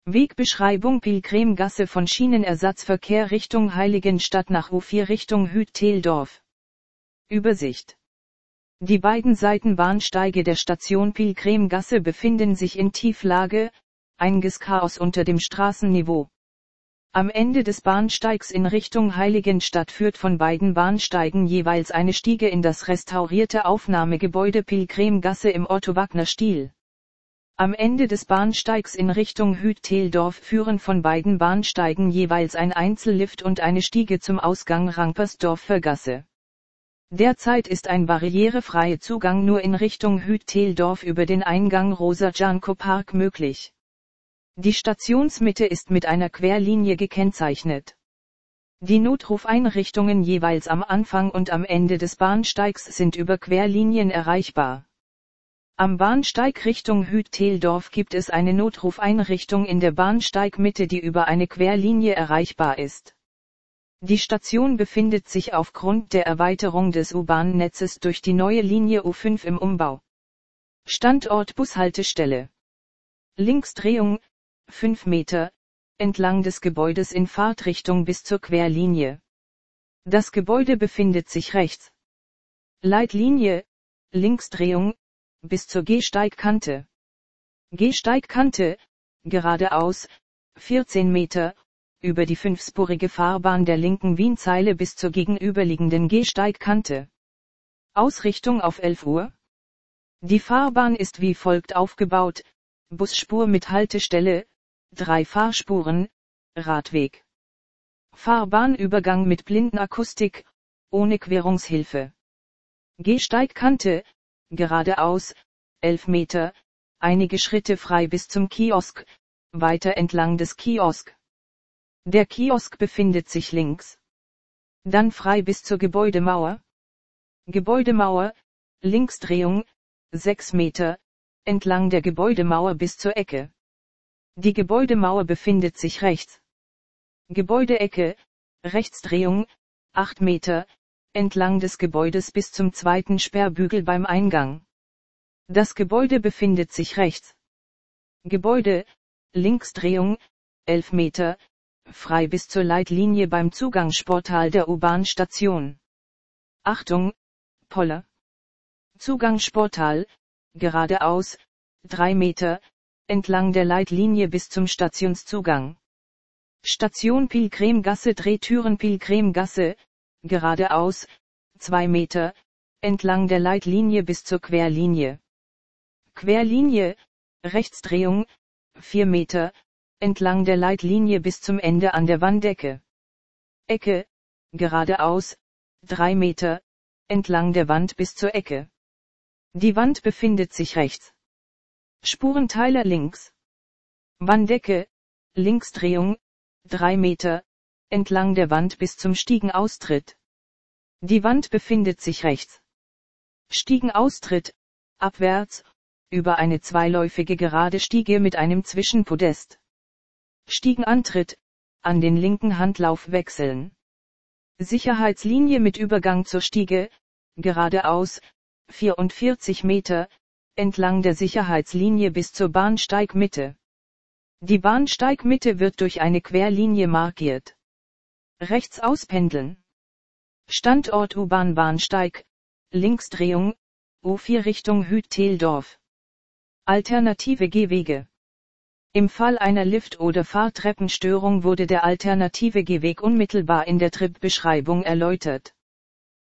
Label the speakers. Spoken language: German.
Speaker 1: Wegbeschreibung: Pilgrimgasse von Schienenersatzverkehr Richtung Heiligenstadt nach U4 Richtung Hüt-Theldorf. Übersicht: Die beiden Seitenbahnsteige der Station Pilgrimgasse befinden sich in Tieflage, einiges Chaos unter dem Straßenniveau. Am Ende des Bahnsteigs in Richtung Heiligenstadt führt von beiden Bahnsteigen jeweils eine Stiege in das restaurierte Aufnahmegebäude Pilgrimgasse im Otto-Wagner-Stil. Am Ende des Bahnsteigs in Richtung Hüt-Theldorf führen von beiden Bahnsteigen jeweils ein Einzellift und eine Stiege zum Ausgang Rankersdorfer Gasse. Derzeit ist ein barrierefreier Zugang nur in Richtung Hüt-Theldorf über den Eingang Rosa-Janko-Park möglich. Die Stationsmitte ist mit einer Querlinie gekennzeichnet. Die Notrufeinrichtungen jeweils am Anfang und am Ende des Bahnsteigs sind über Querlinien erreichbar. Am Bahnsteig Richtung Hüt-Theldorf gibt es eine Notrufeinrichtung in der Bahnsteigmitte, die über eine Querlinie erreichbar ist. Die Station befindet sich aufgrund der Erweiterung des U-Bahn-Netzes durch die neue Linie U5 im Umbau. Standort Bushaltestelle. Linksdrehung, 5 Meter, entlang des Gebäudes in Fahrtrichtung bis zur Querlinie. Das Gebäude befindet sich rechts. Leitlinie, Linksdrehung, bis zur Gehsteigkante. Gehsteigkante, geradeaus, 14 Meter, über die fünfspurige Fahrbahn der linken Wienzeile bis zur gegenüberliegenden Gehsteigkante. Ausrichtung auf 11 Uhr. Die Fahrbahn ist wie folgt aufgebaut: Busspur mit Haltestelle, 3 Fahrspuren, Radweg. Fahrbahnübergang mit Blindenakustik, ohne Querungshilfe. Gehsteigkante, geradeaus, 11 Meter, einige Schritte frei bis zum Kiosk, weiter entlang des Kiosk. Der Kiosk befindet sich links. Dann frei bis zur Gebäudemauer. Gebäudemauer, Linksdrehung, 6 Meter, entlang der Gebäudemauer bis zur Ecke. Die Gebäudemauer befindet sich rechts. Gebäudeecke, Rechtsdrehung, 8 Meter, entlang des Gebäudes bis zum zweiten Sperrbügel beim Eingang. Das Gebäude befindet sich rechts. Gebäude, Linksdrehung, 11 Meter, frei bis zur Leitlinie beim Zugangsportal der U-Bahn-Station. Achtung, Poller. Zugangsportal, geradeaus, 3 Meter, entlang der Leitlinie bis zum Stationszugang. Station Pilgrimgasse Drehtüren Pilgrimgasse, geradeaus, 2 Meter, entlang der Leitlinie bis zur Querlinie. Querlinie, Rechtsdrehung, 4 Meter, entlang der Leitlinie bis zum Ende an der Wanddecke. Ecke, geradeaus, 3 Meter, entlang der Wand bis zur Ecke. Die Wand befindet sich rechts. Spurenteiler links. Wanddecke, Linksdrehung, 3 Meter, entlang der Wand bis zum Stiegenaustritt. Die Wand befindet sich rechts. Stiegenaustritt, abwärts, über eine zweiläufige gerade Stiege mit einem Zwischenpodest. Stiegenantritt, an den linken Handlauf wechseln. Sicherheitslinie mit Übergang zur Stiege, geradeaus, 44 Meter, entlang der Sicherheitslinie bis zur Bahnsteigmitte. Die Bahnsteigmitte wird durch eine Querlinie markiert. Rechts auspendeln. Standort U-Bahn-Bahnsteig, Linksdrehung, U4 Richtung Hüt-Theldorf. Alternative Gehwege. Im Fall einer Lift- oder Fahrtreppenstörung wurde der alternative Gehweg unmittelbar in der Tripbeschreibung erläutert.